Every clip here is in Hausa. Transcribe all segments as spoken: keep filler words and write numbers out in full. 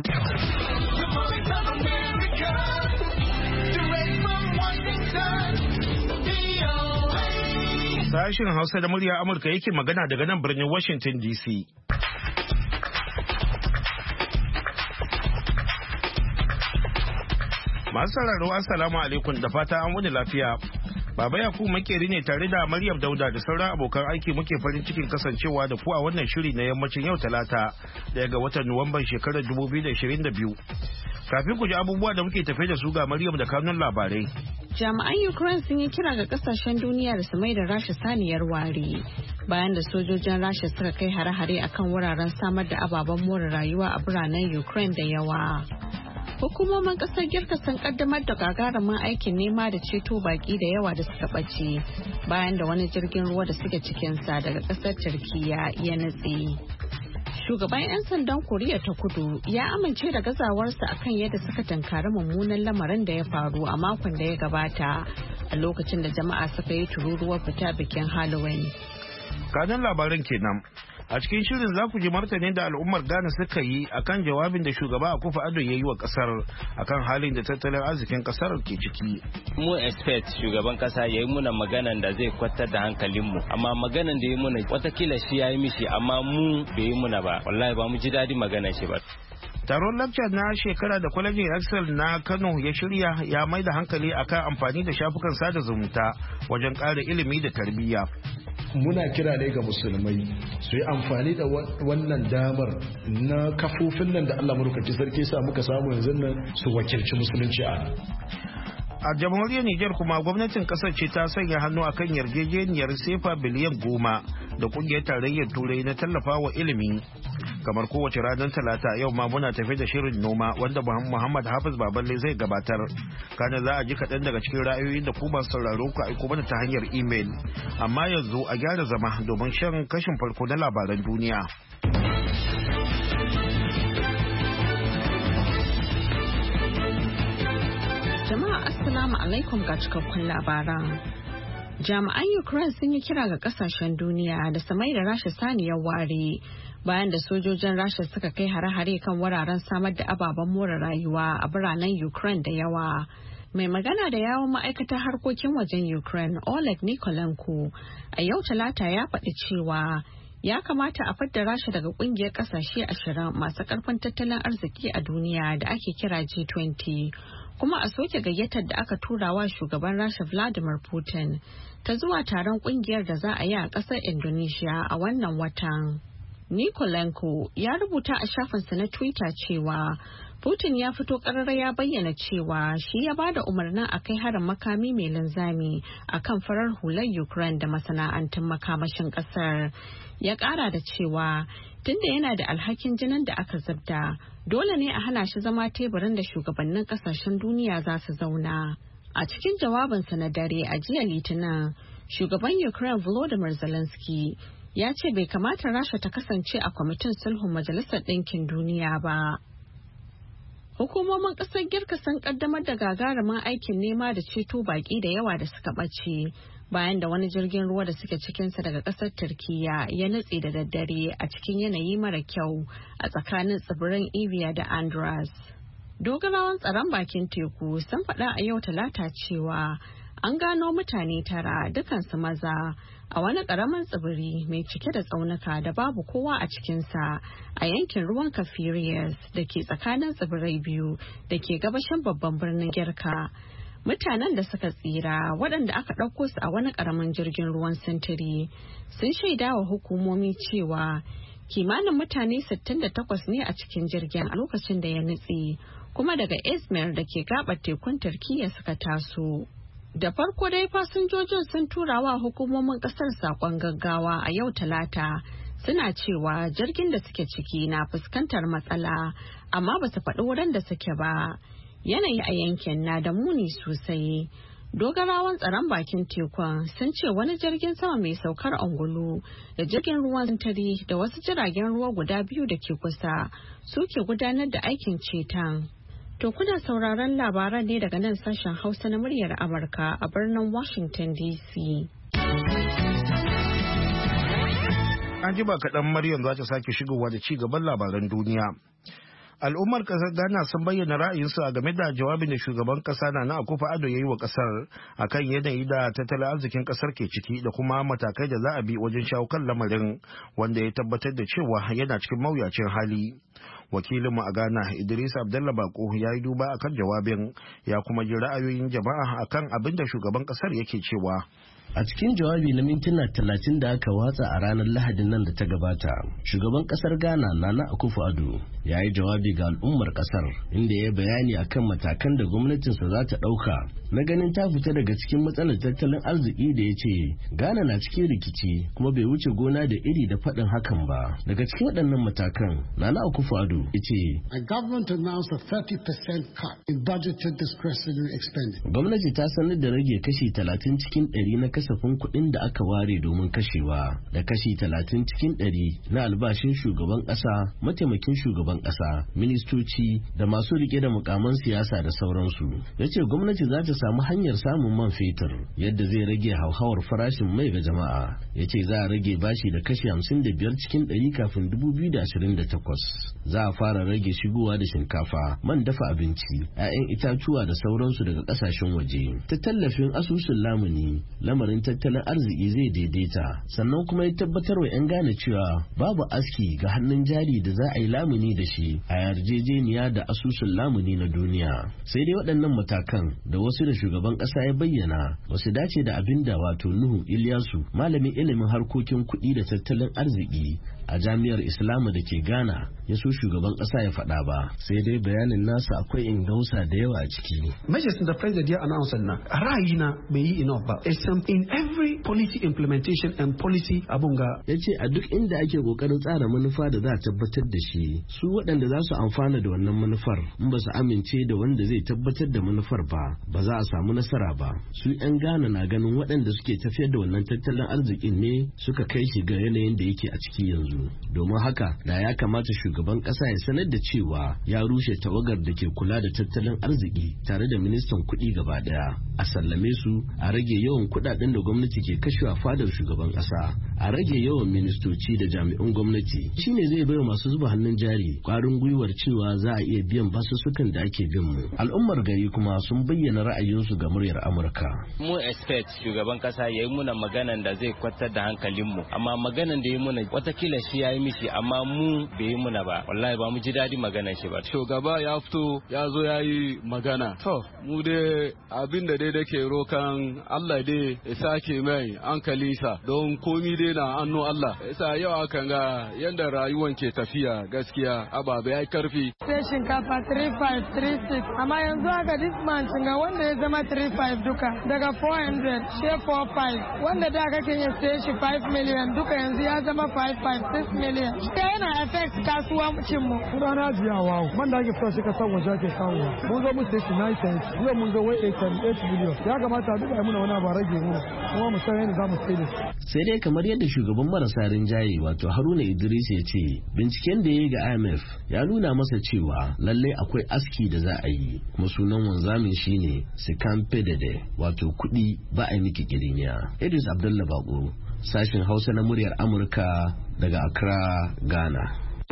Sashen Hausa da murya Amurka yake magana daga nan birnin Washington D C. Masu sauraro assalamu alaikum da fata an wani lafiya. Baba Yakubu makeri ne tare da Maryam Dauda da sauran abokan aiki muke farin cikin kasancewa da ku a wannan shiri na yammacin yau Talata daya ga watan Nuwamban shekarar dubu biyu da ashirin da biyu. Kafin ku ji abubuwa da muke tafe da su ga Maryam da kanun labarai. Jami'an Ukraine sun yi kira ga kasashen duniya da su mai da Rasha saniyar ware bayan da sojojin Rasha suka kai hare-hare akan wuraren samar da ababen more rayuwa a biranen Ukraine da yawa. Hukumomin kasar Girka sun kaddamar da gagarumin aikin nema da ceto baki da yawa da suka ɓace bayan da wani jirgin ruwa da suke cikinsa daga kasar Turkiya ya nutse. Shugaban 'yan sandan Koriya ta Kudu ya amince da gazawarsa akan yadda suka tankari mummunan lamarin da ya faru a makon da ya gabata a lokacin da jama'a suka yi tururuwar fita bikin Halloween. Kanan labaran kenan. A cikin shirin za ku ji martani da al'ummar Ghana suka yi akan jawabin da shugaba Akufo-Addo ya yi wa kasar akan halin da tattalin arzikin kasar ke ciki. Mu expect shugaban kasa ya yi muna maganan da zai kwatar da hankalinmu, amma maganan da ya yi muna watakila shi ya yi mishi amma mu bai yi muna ba. Wallahi ba mu ji daɗi maganan shi ba. Taron lecture na shekara da kwalejin Excel na Kano ya shirya ya mai da hankali akan amfani da shafukan sada zumunta wajen ƙara ilimi da tarbiyya. Muna kira ne ga musulmai su yi amfani da wannan damar na kafofin nan da Allah madaukakin sarki sa muka samu yanzu nan su wakilci musulunci a A jamhuriyar Nijar kuma gwamnatin kasar ce ta sanya hannu akan yarjejeniyar sefa biliyan goma da kungiyar tarayyar turai na tallafa wa ilimi. Kamar kowace ranar talata yau ma muna tafi da shirin noma wanda Muhammad Hafiz Baballe zai gabatar. Kana za a ji kaɗan daga cikin ra'ayoyin da ku masu sauraro ku aiko mana ta hanyar imel. Amma yanzu a gyara zama domin shan kashin farko na labaran duniya. Jama'a Assalamu alaikum ga cikakkun labaran. Jami'an Ukraine sun yi kira ga kasashen duniya da su mai da Rasha saniyar ware bayan da sojojin Rasha suka kai hare-hare kan wuraren samar da ababen more rayuwa a biranen Ukraine da yawa. Mai magana da yawon ma'aikatar harkokin wajen Ukraine Oleg Nikolenko a yau Talata ya faɗi cewa ya kamata a fidda Rasha daga kungiyar kasashe ashirin masu karfin tattalin arziki a duniya da ake kira G twenty. Kuma a soke gayyatar da aka tura wa shugaban Rasha Vladimir Putin ta zuwa taron kungiyar da za a yi a ƙasar Indonesia a wannan watan. Nikolenko ya rubuta a shafinsa na Twitter cewa Putin ya fito ƙarara ya bayyana cewa shi ya ba da umarnin a kai harin makami mai linzami a kan farar hular Ukraine da masana'antun makamashin ƙasar. Ya ƙara da cewa tunda yana da alhakin jinin da aka zubda dole ne a hana shi zama teburin da shugabannin kasashen duniya za su zauna. A cikin jawabinsa na dare a jiya Litinin, shugaban Ukraine Volodymyr Zelensky ya ce bai kamata Rasha ta kasance a kwamitin sulhun Majalisar Ɗinkin Duniya ba. Hukumomin ƙasar Girka sun ƙaddamar da gagarumin aikin nema da ceto baƙi da yawa da suka ɓace bayan da wani jirgin ruwa da suke cikinsa daga ƙasar Turkiya ya nutse da daddare a cikin yanayi mara kyau a tsakanin tsibirin Evia da Andros. Dogarawan tsaron bakin teku sun faɗa a yau Talata cewa an gano mutane tara dukansu maza a wani ƙaramin tsibiri mai cike da tsaunuka da babu kowa a cikinsa a yankin ruwan Kafirias da ke tsakanin tsibirai biyu da ke gabashin babban birnin Girka. Mutanen da suka tsira waɗanda aka ɗauko su a wani ƙaramin jirgin ruwan sintiri sun shaida wa hukumomi cewa kimanin mutane sittin da takwas ne a cikin jirgin a lokacin da ya nutse kuma daga Izmir da ke gabar tekun Turkiyya suka taso. Da farko dai fasinjojin sun tura wa hukumomin ƙasar saƙon gaggawa a yau Talata suna cewa jirgin da suke ciki na fuskantar matsala amma ba su faɗi wurin da suke ba. Yanayi a yankin na da muni sosai. Dogarawan tsaron bakin tekun sun ce wani jirgin sama mai saukar angulu da jirgin ruwan sintiri da wasu jiragen ruwa guda biyu da ke kusa suke gudanar da aikin ceton. To kuna sauraron labaran ne daga nan sashen Hausa na muryar Amurka a birnin Washington D C. An ji ba kaɗan Maryam za ta sake shigowa da ci gaban labaran duniya. al'ummar kasar Ghana sun bayyana ra'ayinsu a game da jawabin da shugaban kasa Nana Akufo-Addo ya yi wa kasar akan yanayi da tattalin arzikin kasar ke ciki da kuma matakai da za a bi wajen shawo kan lamarin, wanda ya tabbatar da cewa yana cikin mawuyacin hali. Wakilinmu a Ghana Idris Abdallah Bako ya yi duba akan jawabin, ya kuma ji ra'ayoyin jama'a akan abin da shugaban kasar yake cewa. A cikin jawabi na mintuna talatin da aka watsa a ranar Lahadin nan da ta gabata, shugaban kasar Ghana Nana Akufo-Addo ya yi jawabi ga al'ummar kasar, inda ya bayani akan matakan da gwamnatinsa za ta ɗauka na ganin ta fita daga cikin matsalar tattalin arziki da ya ce Ghana na cikin rikici kuma bai wuce gona da iri da faɗin hakan ba. Daga cikin waɗannan matakan, Nana Akufo-Addo ya ce, A government announced a thirty percent cut in budgeted discretionary expenditure. Gwamnati ta sanar da rage kashi talatin cikin ɗari na kasafin kuɗin da aka ware domin kashewa, da kashi talatin cikin ɗari na albashin shugaban ƙasa, mataimakin shugaban ƙasa, ministoci da masu rike da mukaman siyasa da sauransu. Ya ce gwamnati za ta samu hanyar samun man fetur yadda zai rage hauhawar farashin mai ga jama'a. Ya ce za a rage bashi da kashi hamsin da biyar cikin ɗari kafin dubu biyu da ashirin da takwas. Za a fara rage shigowa da shinkafa, man dafa abinci, 'ya'yan itatuwa da sauransu daga ƙasashen waje. Ta tallafin asusun lamuni, lamarin tattalin arziki zai daidaita, sannan kuma ya tabbatar wa 'yan Ghana cewa babu aski ga hannun jari da za a yi lamuni da shi a yarjejeniya da asusun lamuni na duniya. Sai dai waɗannan matakan da wasu da shugaban ƙasa ya bayyana wasu dace da abin da wato Nuhu Ilyasu, malamin ilimin harkokin kuɗi da tattalin arziki a jami'ar Islamu da ke Ghana, ya so shugaban ƙasa ya faɗa ba. Sai dai bayanin nasa akwai ingausa da yawa a ciki. Measures da president ya announce na ra'ayina bai yi enough ba. In every policy implementation and policy abunga. Ya ce a duk inda ake kokarin tsara manufa da za a tabbatar da shi, su waɗanda za su amfana da wannan manufar in ba su amince da wanda zai tabbatar da manufar ba, ba za a samu nasara ba. Su 'yan Ghana na ganin waɗanda suke tafiyar da wannan tattalin arzikin ne suka kai shi ga yanayin da yake a ciki yanzu. Domin haka da ya kamata shugaban ƙasa ya sanar da cewa ya rushe tawagar da ke kula da tattalin arziki tare da ministan kuɗi gaba ɗaya, a sallame su, a rage yawan kuɗaɗen da gwamnati ke kashewa fadar shugaban ƙasa, a rage yawan ministoci da jami'an gwamnati. Shine zai bai masu zuba hannun jari ƙwarin gwiwar cewa za a iya biyan basussukan da ake bin mu. Al'ummar gari kuma sun bayyana ra'ayinsu ga muryar Amurka. Mu expect shugaban ƙasa ya yi muna maganan da zai kwantar da hankalinmu, amma maganan da ya yi muna watakila shi ya yi mishi amma mu bai yi muna ba. Wallahi ba mu ji daɗi maganan shi ba. Shugaba ya fito ya zo ya yi magana. To mu dai abin da dai ke rokan Allah dai ya sake mai hankalinsa don komi dai na hannu Allah. Yasa yau akan ga yanda rayuwan ke tafiya gaskiya ababe ya karfi. Sai shinkafa three five three six amma yanzu haka this month ga wanda ya zama three five duka daga four hundred she four five wanda da kake ya sai shi five million duka yanzu ya zama five five six million. Shi yana affect kasuwancin mu. Rana jiya wawo man da ake fara shi ka san waje ke kawo. Mun zo mu sai shi nine cents yau mun zo wai eight million. Ya kamata duka ya muna wani ba rage mu kuma mu san yadda za mu sai da shi. Sai dai kamar yadda shugaban marasa rinjaye wato Haruna Idris ya ce binciken da ya yi ga I M F ya nuna masa cewa lallai akwai aski da za a yi kuma sunan wanzamin shine Sikan Pedede wato kuɗi ba a yi miki kiriniya. Idris Abdullah Bako, sashen Hausa na muryar Amurka daga Accra, Ghana.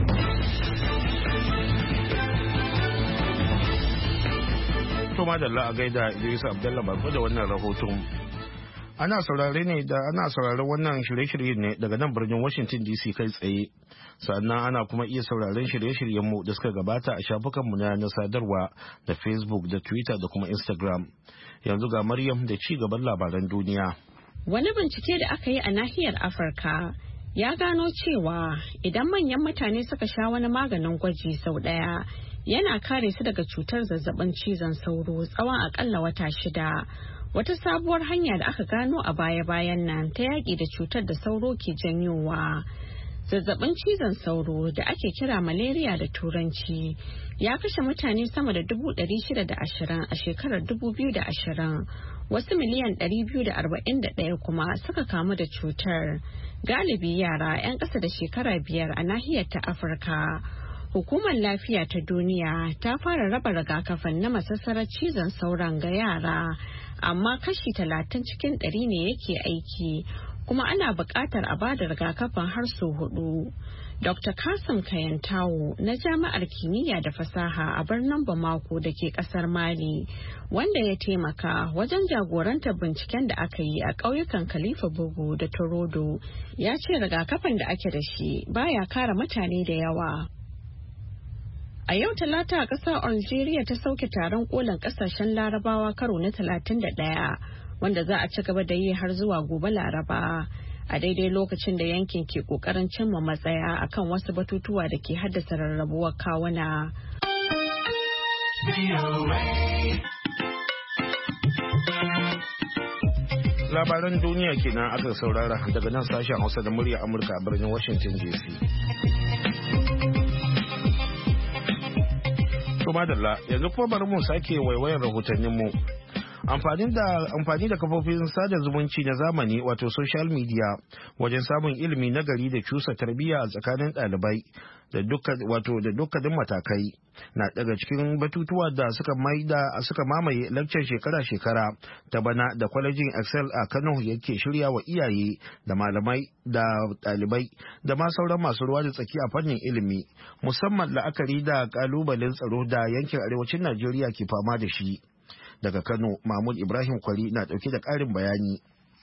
To madalla a gaida Idris Abdullah Bako da wannan rahoton. Ana saurare ne da ana sauraron wannan shirye-shirye ne daga nan birnin Washington D C kai tsaye. Sannan ana kuma iya sauraron shirye-shiryenmu da suka gabata a shafukanmu na na sadarwa da Facebook da Twitter da kuma Instagram. Yanzu ga Maryam da ci gaban labaran duniya. Wani bincike da aka yi a nahiyar Afirka ya gano cewa idan manyan mutane suka sha wani maganin gwaji sau ɗaya yana kare su daga cutar zazzabin cizon sauro tsawon akalla wata shida. Wata sabuwar hanya da aka gano a baya-bayan nan ta yaƙi da cutar da sauro ke janyowa. Zazzabin cizon sauro da ake kira malaria da turanci ya kashe mutane sama da dubu ɗari shida da ashirin a shekarar dubu biyu da ashirin. Wasu miliyan ɗari biyu da arba'in da ɗaya kuma suka kamu da cutar. Galibi yara 'yan ƙasa da shekara biyar a nahiyar ta Afirka. Hukumar Lafiya ta Duniya ta fara raba rigakafin na masassarar cizon sauron ga yara, amma kashi talatin cikin ɗari ne yake aiki, kuma ana buƙatar a bada rigakafin har sau hudu. Doctor Kasim Kayantawo na Jami'ar Kimiyya da Fasaha a birnin Bamako da ke kasar Mali, wanda ya taimaka wajen jagorantar binciken da aka yi a ƙauyukan Khalifa Bugu da Torodo, ya ce rigakafin da ake da shi baya kare mutane da yawa. A yau Talata, ƙasar Algeria ta sauke taron kolin ƙasashen Larabawa karo na talatin da ɗaya, wanda za a ci gaba da yi har zuwa gobe Laraba. A daidai lokacin da yankin ke kokarin cimma matsaya akan wasu batutuwa da ke haddasa rarrabuwar kawuna. Labaran duniya kenan aka saurara daga nan sashen Hausa da murya Amurka a birnin Washington D C. To madalla, yanzu kuma bari mu sake waiwayar rahotanninmu. Amfani da amfani da kafofin sada zumunci na zamani wato social media wajen samun ilimi na gari da cusa tarbiyya a tsakanin ɗalibai da dukkan wato da dukkanin matakai na daga cikin batutuwa da suka maida suka mamaye lecture shekara-shekara ta bana da kwalejin Excel a Kano yake shirya wa iyaye da malamai da ɗalibai da ma sauran masu ruwa da tsaki a fannin ilimi, musamman la'akari da kalubalen tsaro da yankin arewacin Najeriya ke fama da shi. Daga Kano, Mahmud Ibrahim Kwari na ɗauke da ƙarin bayani.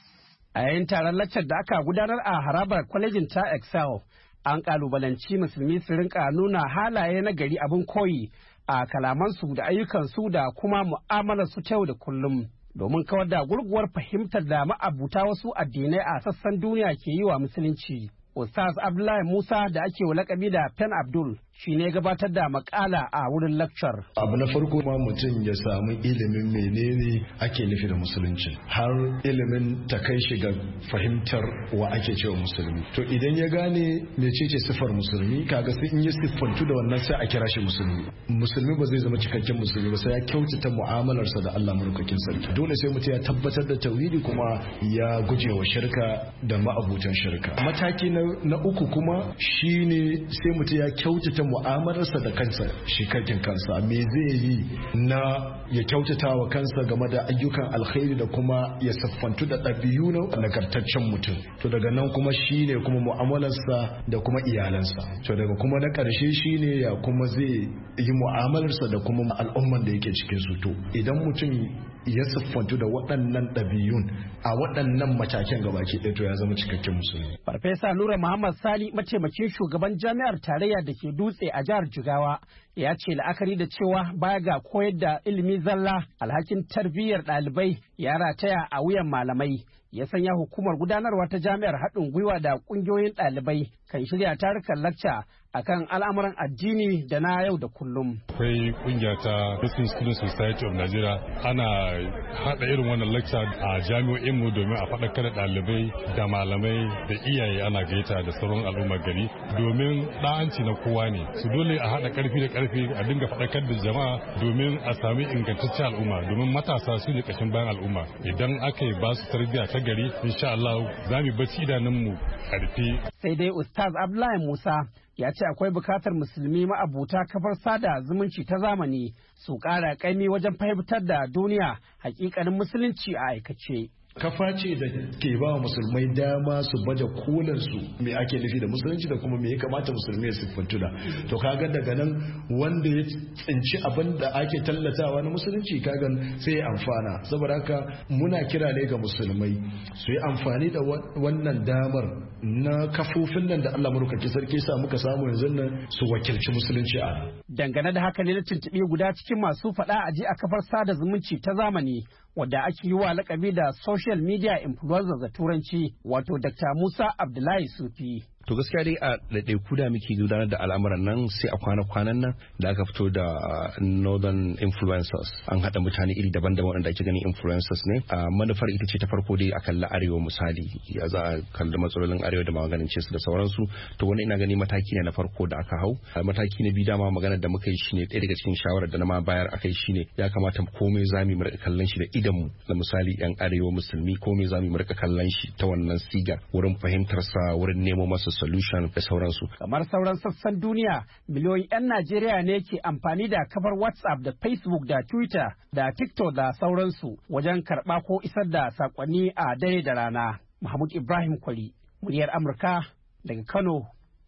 A yayin taron laccar da aka gudanar a harabar kwalejin ta Excel, an ƙalubalanci musulmi su rinka nuna halaye na gari abin koyi a kalamansu da ayyukansu da kuma mu'amalarsu ta yau da kullum, domin kawar da gurguwar fahimtar da ma'abuta wasu addinai a sassan duniya ke yi wa musulunci. Ustaz Abdullahi Musa da ake wa lakabi da Pen Abdul shi ne gabatar da makala a wurin lecture. Abu na farko ma mutum ya samu ilimin menene ake nufi da musulunci, har ilimin ta kai shi ga fahimtar wa ake cewa musulmi. To idan ya gane mecece siffar musulmi, kaga sai in ya siffantu da wannan sai a kira shi musulmi. Musulmi ba zai zama cikakken musulmi ba sai ya kyautata mu'amalarsa da Allah madaukakin sarki. Dole sai mutum ya tabbatar da tauhidi kuma ya gujewa shirka da ma'abutan shirka. Mataki na na uku kuma shine sai mutum ya kyautata mu'amalarsa da kansa, shi kankin kansa me zai yi na ya kyautata wa kansa game da ayyukan alkhairi da kuma ya siffantu da ɗabi'u na nagartaccen mutum. To daga nan kuma shine kuma mu'amalarsa da kuma iyalansa. To daga kuma na ƙarshe shine ya kuma zai yi mu'amalarsa da kuma al'umman da yake cikin su. To idan mutum ya siffantu da waɗannan ɗabi'un a waɗannan matakin gabaki ɗaya to ya zama cikakken musulmi. Farfesa Nura Muhammad Sani, mataimakin shugaban jami'ar tarayya da ke Dutse a jihar Jigawa, ya ce la'akari da cewa baya ga koyar da ilimi zalla, alhakin tarbiyyar ɗalibai ya rataya a wuyan malamai. Ya sanya hukumar gudanarwa ta jami'ar haɗin gwiwa da ƙungiyoyin ɗalibai kan shirya tarukan lacca akan al'amuran addini da na yau da kullum. Akwai kungiya ta Muslim Student Society of Nigeria, ana haɗa irin wannan lecture a jami'o'in mu domin a faɗakar da ɗalibai da malamai da iyaye, ana gaita da sauran al'ummar gari domin ɗa'anci na kowa ne. Su dole a haɗa ƙarfi da ƙarfi a dinga faɗakar da jama'a domin a sami ingantaccen al'umma, domin matasa su ne ƙashin bayan al'umma. Idan aka yi ba su tarbiyya ta gari, insha Allah za mu bacci idanunmu ƙarfi. Sai dai Ustaz Abdullahi Musa ya ce akwai bukatar musulmi ma'abuta kafar sada zumunci ta zamani su ƙara ƙaimi wajen fahimtar da duniya hakikanin musulunci a aikace. Kafa ce da ke ba wa musulmai dama su baje kolin su me ake nufi da musulunci da kuma me ya kamata musulmai su siffantu da. To kaga daga nan wanda ya tsinci abin da ake tallatawa na musulunci kaga sai ya amfana. Saboda haka muna kira ne ga musulmai su yi amfani da wannan damar na kafofin nan da Allah madaukakin sarki sa muka samu yanzu nan su wakilci musulunci a. Dangane da haka ne na tuntuɓi guda cikin masu faɗa a ji a kafar sada zumunci ta zamani wadda ake yi wa lakabi da social media influencers da turanci, wato Doctor Musa Abdullahi Sufi. To gaskiya dai a ɗaiɗaiku da muke gudanar da al'amuran nan sai a kwana-kwanan nan da aka fito da northern influencers, an haɗa mutane iri daban-daban wanda ake ganin influencers ne. A manufar ita ce ta farko dai a kalli arewa misali, ya za a kalli matsalolin arewa da maganin su da sauransu. To wani ina gani mataki ne na farko da aka hau. Mataki na biyu dama maganar da muka yi shine ɗaya daga cikin shawarar da na ma bayar akai shine ya kamata komai zamu mu rika kallon shi da idan mu, na misali yan arewa musulmi komai zamu mu rika kallon shi ta wannan siga wurin fahimtar sa, wurin nemo masa solution da sauransu. Kamar sauran sassan duniya, miliyoyin 'yan Najeriya ne ke amfani da kafar WhatsApp da Facebook da Twitter da TikTok da sauransu wajen karɓa ko isar da saƙonni a dare da rana. Mahmud Ibrahim Kwari, muryar Amurka daga Kano,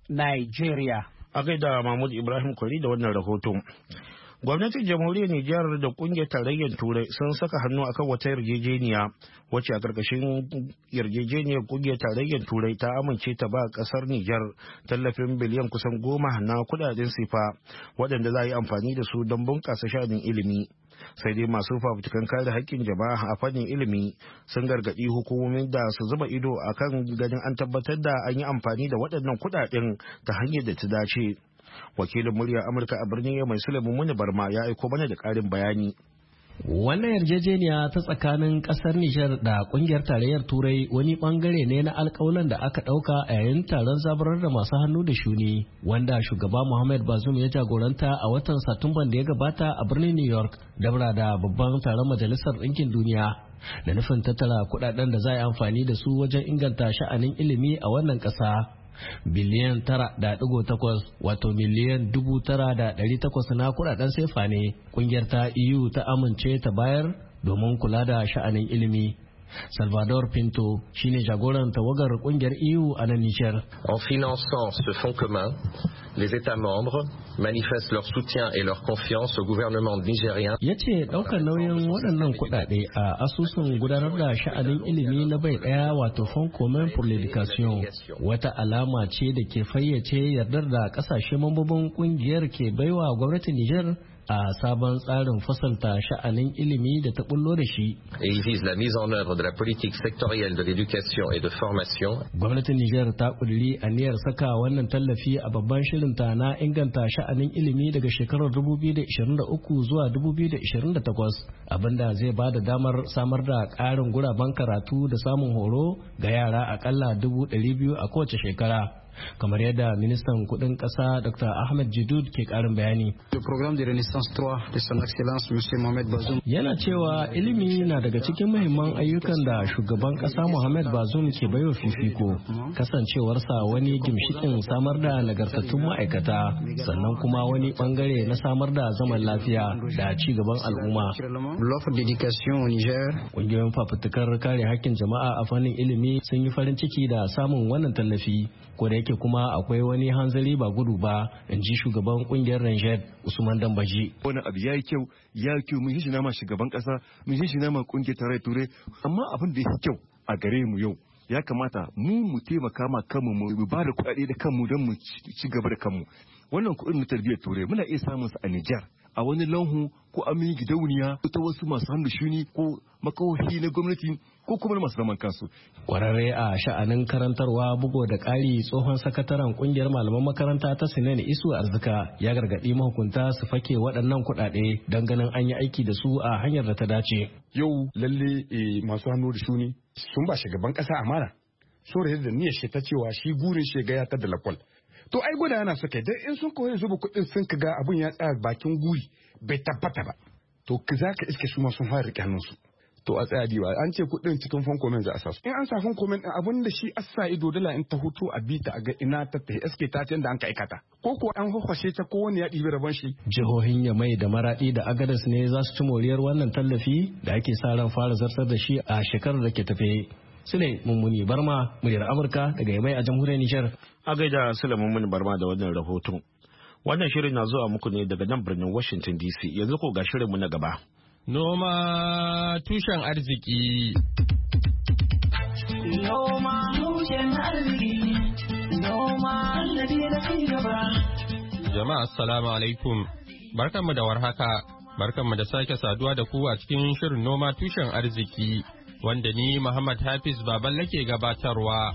Nigeria. A gaida Mahmud Ibrahim Kwari da wannan rahoton. Gwamnatin jamhuriyar Nijar da kungiyar tarayyar Turai sun saka hannu akan wata yarjejeniya wacce a karkashin yarjejeniyar kungiyar tarayyar Turai ta amince ta ba kasar Nijar tallafin biliyan kusan goma na kudaden sifa waɗanda za a yi amfani da su don bunƙasa sha'anin ilimi. Sai dai masu fafutukan kare haƙƙin jama'a a fannin ilimi sun gargaɗi hukumomin da su zuba ido akan ganin an tabbatar da an yi amfani da waɗannan kudaden ta hanyar da ta dace. Wakilin muryar Amurka a birnin mai Sulaiman Muni Barma ya aiko mana da ƙarin bayani. Wannan yarjejeniya ta tsakanin ƙasar Nijar da ƙungiyar tarayyar Turai wani ɓangare ne na alƙawalan da aka ɗauka a yayin taron zabarar da masu hannu da shuni wanda shugaba Muhammad Bazoum ya jagoranta a watan Satumban da ya gabata a birnin New York dabra da babban taron Majalisar Ɗinkin Duniya da nufin tattara kuɗaɗen da za a yi amfani da su wajen inganta sha'anin ilimi a wannan ƙasa. Biliyan tara da ɗigo takwas wato miliyan dubu tara da ɗari takwas na kuɗaɗen sefa ne ƙungiyar ta E U ta amince ta bayar domin kula da sha'anin ilimi. Salvador Pinto shine jagoran tawagar kungiyar E U a nan Nijar. En finançant ce fonds commun, les États membres manifestent leur soutien et leur confiance au gouvernement nigérien. Yace daukar nauyin waɗannan kuɗaɗe a asusun gudanar da sha'anin ilimi na bai ɗaya wato Fonds commun pour l'éducation wata alama ce da ke fayyace yardar da ƙasashe mambobin kungiyar ke baiwa gwamnatin Nijar a sabon tsarin fasalta sha'anin ilimi da ta bullo da shi. Et il vise la mise en œuvre de la politique sectorielle de l'éducation et de formation. Gwamnatin Nijar ta kuduri aniyar saka wannan tallafi a babban shirinta na inganta sha'anin ilimi daga shekarar dubu biyu da ishirin da uku zuwa dubu biyu da ishirin da takwas abinda zai ba da damar samar da ƙarin guraben karatu da samun horo ga yara akalla dubu ɗari biyu a kowace shekara. Kamar yadda ministan kudin kasa Doctor Ahmed Jidud ke karin bayani. Yana cewa ilimi na daga cikin muhimman ayyukan da shugaban kasa Mohamed Bazoum ke baiwa fifiko, kasancewarsa wani gimshikin samar da nagartattun ma'aikata, sannan kuma wani bangare na samar da zaman lafiya da ci gaban al'umma. Ƙungiyoyin fafutukar kare hakkin jama'a a fannin ilimi sun yi farin ciki da samun wannan tallafi. Ko da yake kuma akwai wani hanzari ba gudu ba, in ji shugaban kungiyar Ranger Usman Dambaji. Wani abu ya yi kyau, ya yi kyau, mun yi shi nama shugaban kasa, mun yi shi nama kungiyar tarayyar Turai, amma abin da ya yi kyau a gare mu yau ya kamata mu mu taimaka ma kanmu mu ba da kuɗaɗe da kanmu don mu ci gaba da kanmu. Wannan kuɗin na tarbiyyar Turai muna iya samun su a Nijar, a wani lanhu ko amin gidauniya ta wasu masu hannu shuni ko makawahi na gwamnati ko kuma masu zaman kansu. Kwararre a sha'anin karantarwa bugo da ƙari tsohon sakataren kungiyar malaman makaranta ta Sinani Isu Arzika ya gargaɗi mahukunta su fake waɗannan kuɗaɗe don ganin an yi aiki da su a hanyar da ta dace. Yau lalle masu hannu da shuni sun ba shugaban ƙasa amana. So da niyyar shi ta cewa shi gurin shi ga ya ta da lakwal. To ai gwada yana suka dan in sun koyi zuba kuɗin sun ka ga abun ya tsaya bakin guri bai tabbata ba. To za ka iske su ma sun fara riƙe hannunsu. To a tsaya diwa an ce kuɗin cikin fankomen za a sa su. In an sa fankomen ɗin abun da shi asa ido dala in ta hutu a bita a ga ina ta ta eske ta da an ka aikata. Ko ko an hwashe ta ko wani ya ɗibi rabon shi. Jihohin Yamai da Maraɗi da Agadas ne za su ci moriyar wannan tallafi da ake sa ran fara zartar da shi a shekarar da ke tafe. Sule Mummuni Barma, muryar Amurka daga Yamai a jamhuriyar Nijar. A gaida Sule Mummuni Barma da wannan rahoton. Wannan shirin na zuwa muku ne daga nan birnin Washington D C. Yanzu ko ga shirinmu na gaba. Noma tushen arziki. Noma tushen arziki. Noma sannadi na ci gaba. Jama'a assalamu alaikum. Barkanmu da warhaka. Barkanmu da sake saduwa da ku a cikin shirin noma tushen arziki. Wanda ni Muhammad Hafiz Baballe ke gabatarwa.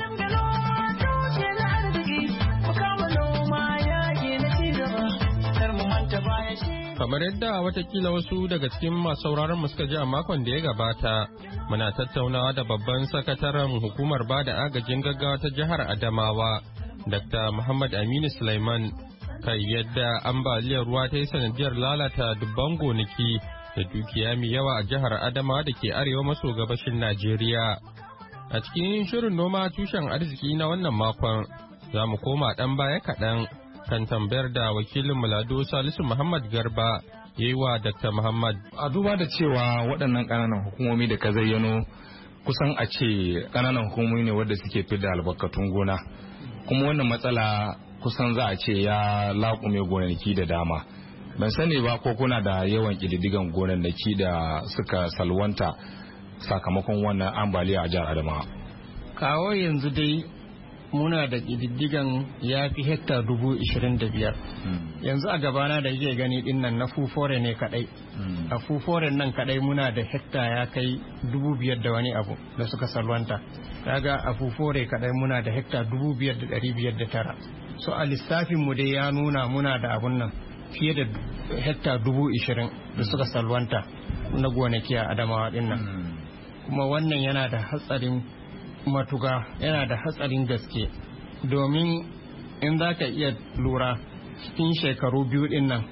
Kamar yadda watakila wasu daga cikin masu sauraron mu suka ji a makon da ya gabata, muna tattaunawa da babban sakataren hukumar bada agajin gaggawa ta jihar Adamawa, Dakta Muhammad Aminu Sulaiman, kai yadda ambaliyar ruwa ta yi sanadiyar lalata dubban gonaki da dukiya mai yawa a jihar Adamawa da ke arewa maso gabashin Najeriya. A cikin shirin noma tushen arziki na wannan makon, za mu koma ɗan baya kaɗan kan tambayar da wakilin Mulado Salisu Muhammad Garba ya yi wa Dakta Muhammad. A duba da cewa waɗannan ƙananan hukumomi da ka zayyano kusan a ce ƙananan hukumomi ne wadda suke fi da albarkatun gona. kuma wannan matsala kusan za a ce ya laƙume gonaki da dama. Ban sani ba ko kuna da yawan ƙididdigan gonaki da suka salwanta sakamakon wannan ambaliya a jihar Adamawa. Kawo yanzu dai muna da ƙididdigan ya fi hekta dubu ishirin da biyar. Yanzu a gabana da yake gani din nan na fufore ne kadai. A fuforen nan kadai muna da hekta ya kai dubu biyar da wani abu da suka salwanta. Kaga a fufore kadai muna da hekta dubu biyar da ɗari biyar da tara. So a lissafin mu dai ya nuna muna da abun nan fiye da hekta dubu ishirin da suka salwanta na gonaki a Adamawa din nan. Kuma wannan yana da hatsarin matuga, yana da hatsarin gaske, domin in za ka iya lura cikin shekaru biyu din nan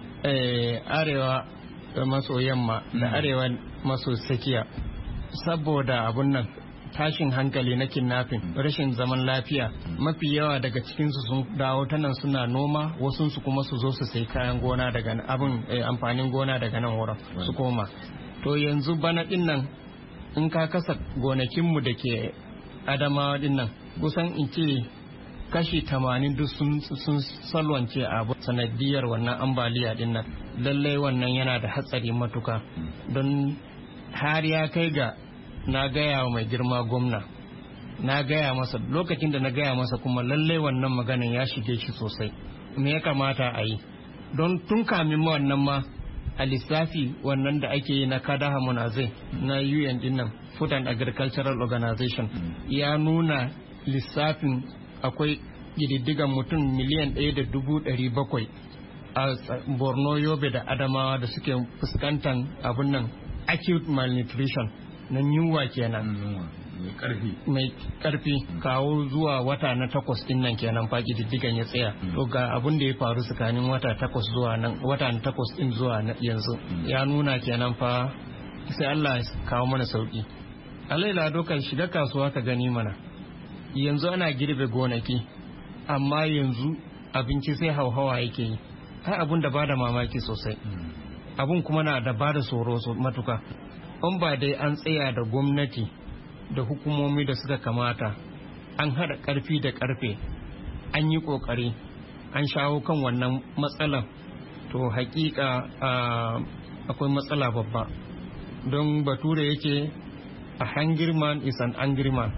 arewa maso yamma da arewa maso tsakiya saboda abun nan tashin hankali na kidnapping, rashin zaman lafiya, mafi yawa daga cikinsu sun dawo ta nan suna noma, wasunsu kuma su zo su sai kayan gona daga abin amfanin gona daga nan wurin su koma. To yanzu bana din nan in ka kasa gonakinmu da ke Adamawa din nan kusan in ce kashi tamanin duk sun salwance a sanadiyar wannan ambaliya din nan. Lallai wannan yana da hatsari matuka, don har ya kai ga na gaya wa mai girma gwamna, na gaya masa lokacin da na gaya masa kuma lallai wannan maganin ya shige shi sosai. Me ya kamata a yi? Don tun kamin wannan ma a lissafi wannan da ake yi na kada hamunazai na U N din nan, Food and Agricultural Organization, ya nuna lissafin akwai ƙididdigan mutum miliyan ɗaya da dubu ɗari bakwai a Borno, Yobe da Adamawa da suke fuskantar abin nan acute malnutrition na yunwa kenan mai karfi kawo zuwa wata na takwas din nan kenan fa ƙididdigan ya tsaya. To ga abin da ya faru tsakanin wata takwas zuwa nan, wata na takwas din zuwa yanzu ya nuna kenan fa sai Allah ya kawo mana sauki. Alaila dokan shiga kasuwa ka gani mana, yanzu ana girbe gonaki amma yanzu abinci sai hauhawa yake yi. Ai abun da bada mamaki sosai, abun kuma na da bada tsoro matuka. In ba dai an tsaya da gwamnati da hukumomi da suka kamata, an haɗa ƙarfi da ƙarfe, an yi ƙoƙari an shawo kan wannan matsalan, to hakika akwai matsala babba. Don bature yake a hungry man is an angry man.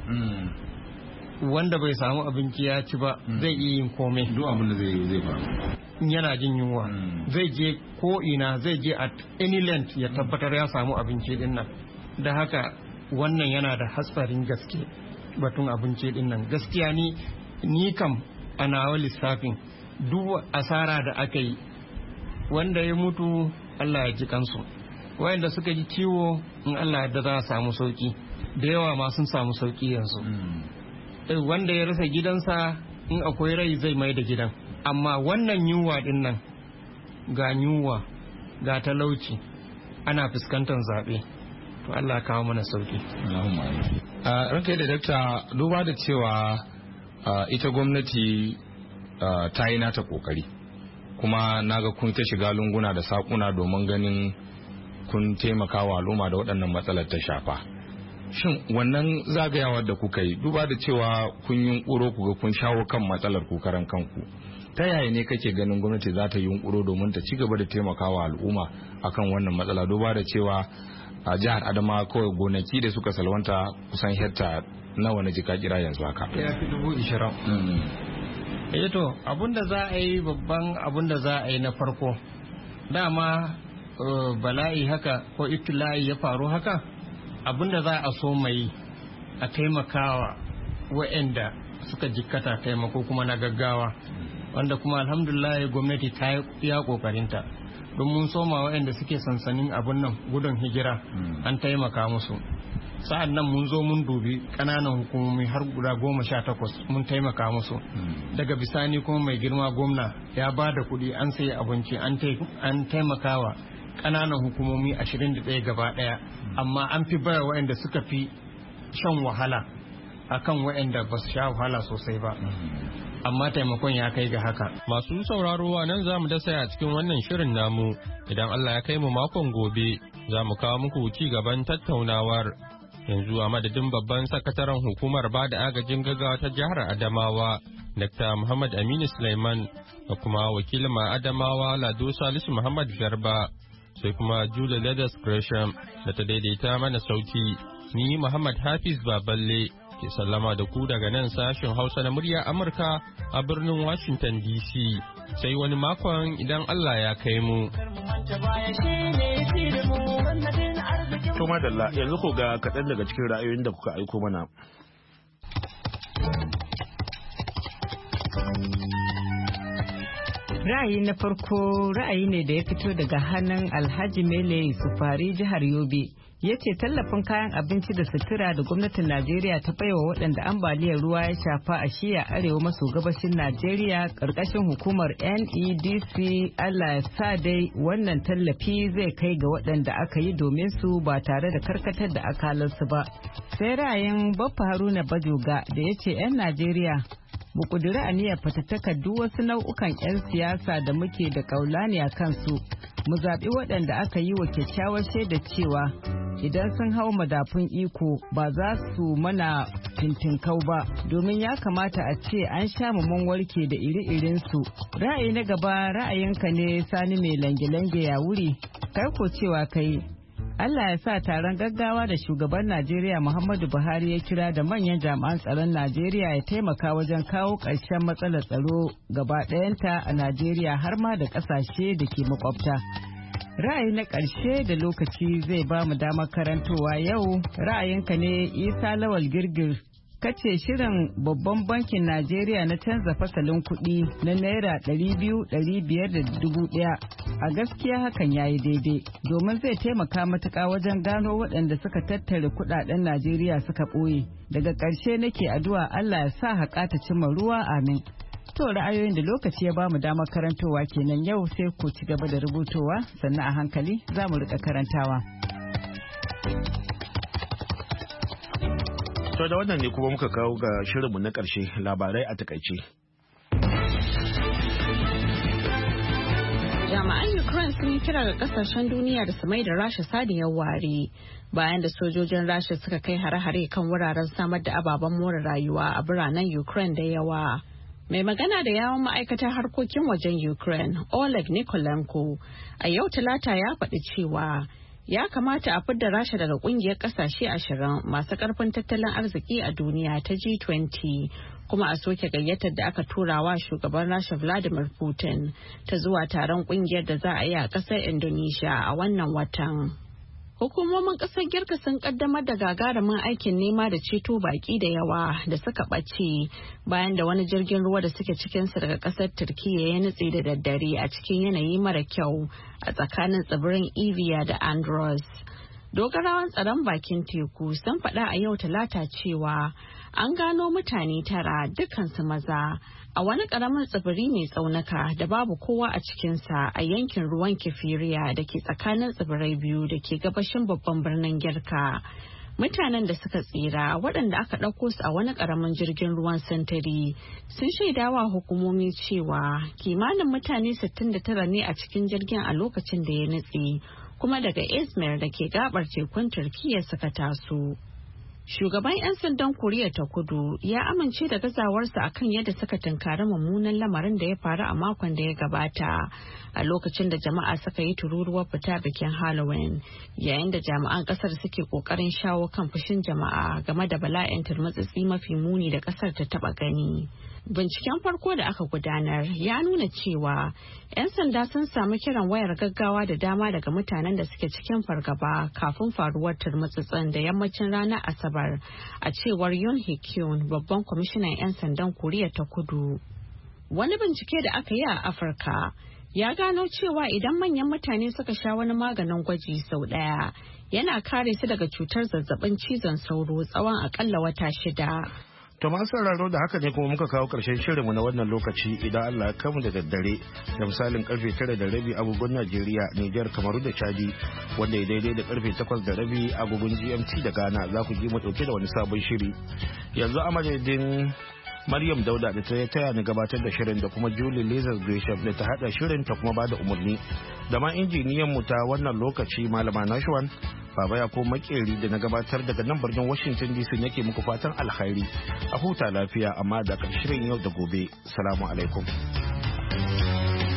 Wanda bai samu abinci ya ci ba zai iya yin komai, duk abin da zai zai faru yana jin yunwa, zai je ko ina, zai je at any length ya tabbatar ya samu abinci din nan. Da haka wannan yana da hatsarin gaske batun abinci din nan. Gaskiya ni ni kam a nawa lissafin duk asara da aka yi, wanda ya mutu Allah ya ji kansu, wayanda suka ji ciwo in Allah da za a samu sauki, da yawa ma sun samu sauki yanzu. Wanda ya rasa gidansa in akwai rai zai mai da gidan, amma wannan yunwa din nan, ga yunwa ga talauci, ana fuskantar zaɓe, to Allah kawo mana sauki. Ranka da dakta, duba da cewa ita gwamnati ta yi nata kokari, kuma naga kun ta shiga lunguna da sakuna domin ganin kun taimaka wa al'umma da waɗannan matsalar ta shafa. Shin wannan zagayawar da kuka yi, duba da cewa kun yunkuro ku ga kun shawo kan matsalar ku karan kanku, ta yaya ne kake ganin gwamnati za ta yunkuro domin ta ci gaba da taimakawa al'umma akan wannan matsala, duba da cewa a jihar Adamawa kawai gonaki da suka salwanta kusan hekta nawa na jika kira yanzu haka? Ya fi dubu ishirin. Eh to abun da za a yi, babban abun da za a yi na farko, dama bala'i haka ko ibtila'i ya faru haka, abinda za a so mai a taimakawa wa'anda suka jikkata taimako kuma na gaggawa, wanda kuma alhamdulillah gwamnati ta yi kokarinta, don mun soma wa'anda suke sansanin abun nan gudun hijira an taimaka musu. Sa'an nan mun zo mun dubi ƙananan hukumomi har guda goma sha takwas mun taimaka musu. Daga bisani kuma mai girma gwamna ya ba da kuɗi an sayi abinci an taimakawa ƙananan hukumomi ashirin da ɗaya gaba ɗaya, amma an fi baya waɗanda suka fi shan wahala akan waɗanda ba su sha wahala sosai ba, amma taimakon ya kai ga haka. Masu sauraro a nan za mu dasa a cikin wannan shirin namu, idan Allah ya kai mu makon gobe za mu kawo muku ci gaban tattaunawar. Yanzu a madadin babban sakataren hukumar ba da agajin gaggawa ta jihar Adamawa, Dakta Muhammad Aminu Sulaiman da kuma wakilin Adamawa Lado Salisu Muhammad Garba, sai kuma Julia Leathers Gresham da ta daidaita mana sauti. Ni Muhammad Hafiz Baballe ke sallama da ku daga nan sashen Hausa na murya Amurka a birnin Washington D C. Sai wani makon idan Allah ya kai mu. To madalla, yanzu ko ga kaɗan daga cikin ra'ayoyin da kuka aiko mana. Ra'ayi na farko ra'ayi ne da ya fito daga hannun Alhaji Mele Sufari jihar Yobe. Ya ce tallafin kayan abinci da sutura da gwamnatin Najeriya ta baiwa waɗanda ambaliyar ruwa ya shafa a shiya arewa maso gabashin Najeriya ƙarƙashin hukumar N E D C. Allah ya sa dai wannan tallafi zai kai ga waɗanda aka yi domin su ba tare da karkatar da akalarsu ba. Sai ra'ayin Baffa Haruna Bajoga da ya ce 'yan Najeriya mu ƙudiri aniyar fatattakar duk wasu nau'ukan 'yan siyasa da muke da kaulani a kansu, mu zaɓi waɗanda aka yi wa kyakkyawar shaida cewa idan sun hau madafun iko ba za su mana fintinkau ba, domin ya kamata a ce an sha mun warke da iri-irinsu. Ra'ayi na gaba ra'ayinka ne Sani mai lange-lange ya wuri, kai ko cewa kai Allah ya sa taron gaggawa da shugaban Najeriya Muhammadu Buhari ya kira da manyan jami'an tsaron Najeriya ya taimaka wajen kawo ƙarshen matsalar tsaro gaba ɗayanta a Najeriya har ma da ƙasashe da ke makwabta. Ra'ayi na ƙarshe da lokaci zai ba mu damar karantowa yau ra'ayinka ne Isa Lawal Girgir. Kace shirin babban bankin Najeriya na canza fasalin kuɗi na naira ɗari biyu ɗari biyar da dubu ɗaya a gaskiya hakan yayi daidai domin zai taimaka matuƙa wajen gano waɗanda suka tattare kuɗaɗen Najeriya suka ɓoye. Daga ƙarshe nake addu'a Allah ya sa haƙa ta cimma ruwa amin. To ra'ayoyin da lokaci ya bamu damar karantowa kenan yau sai ku ci gaba da rubutowa sannan a hankali za mu riƙa karantawa. To da wannan ne kuma muka kawo ga shirinmu na ƙarshe labarai a takaice. Jami'an Ukraine sun yi kira ga kasashen duniya da su mai da Rasha saniyar ware bayan da sojojin Rasha suka kai hare-hare kan wuraren samar da ababen more rayuwa a biranen Ukraine da yawa. Mai magana da yawon ma'aikatar harkokin wajen Ukraine, Oleg Nikolenko, a yau Talata ya faɗi cewa ya kamata a fidda Rasha daga kungiyar kasashe ashirin masu karfin tattalin arziki a duniya ta G twenty kuma a soke gayyatar da aka tura wa shugaban Rasha Vladimir Putin ta zuwa taron kungiyar da za a yi a kasar Indonesia a wannan watan. Hukumomin kasar Girka sun kaddamar da gagarumin aikin nema da ceto baki da yawa da suka ɓace bayan da wani jirgin ruwa da suke cikinsa daga kasar Turkiyya ya nutse da daddare a cikin yanayi mara kyau a tsakanin tsibirin Evia da Andros. Dogarawan tsaron bakin teku sun faɗa a yau Talata cewa an gano mutane tara dukansu maza a wani ƙaramin tsibiri mai tsaunuka da babu kowa a cikinsa a yankin ruwan Kefiriya da ke tsakanin tsibirai biyu da ke gabashin babban birnin Girka. Mutanen da suka tsira waɗanda aka ɗauko su a wani ƙaramin jirgin ruwan santari sun shaidawa hukumomi cewa kimanin mutane sittin da tara ne a cikin jirgin a lokacin da ya nutse kuma daga Izmir da ke gabar tekun Turkiyya suka taso. Shugaban 'yan sandan Koriya ta Kudu ya amince da gazawarsa akan yadda suka tunkari mummunan lamarin da ya faru a makon da ya gabata a lokacin da jama'a suka yi tururuwar fita bikin Halloween yayin da jami'an kasar suke kokarin shawo kan fushin jama'a game da bala'in turmutsitsi mafi muni da kasar ta taba gani. Binciken farko da aka gudanar ya nuna cewa 'yan sanda sun samu kiran wayar gaggawa da dama daga mutanen da suke cikin fargaba kafin faruwar turmutsitsin da yammacin ranar Asabar, a cewar Yoon Hee-kyun, babban kwamishinan 'yan sandan Koriya ta Kudu. Wani bincike da aka yi a Afirka ya gano cewa idan manyan mutane suka sha wani maganin gwaji sau ɗaya yana kare su daga cutar zazzabin cizon sauro tsawon akalla wata shida. To masu sauraro da haka ne kuma muka kawo ƙarshen shirinmu na wannan lokaci idan Allah ya kamu da daddare da misalin karfe tara da rabi agogon Najeriya, Nijar, Kamaru da Chadi wanda ya daidai da karfe takwas da rabi agogon G M T da Ghana za ku ji mu ɗauke da wani sabon shiri. Yanzu a madadin Maryam Dauda da ta taya ni gabatar da shirin da kuma Julie Lazar Gresham da ta hada shirin ta kuma bada umarni. Da ma injiniyan mu ta wannan lokaci Malama Nashwan, Baba ya ko makeri da na gabatar daga nan birnin Washington D C nake muku fatan alkhairi. A huta lafiya amma da shirin yau da gobe. Assalamu alaikum.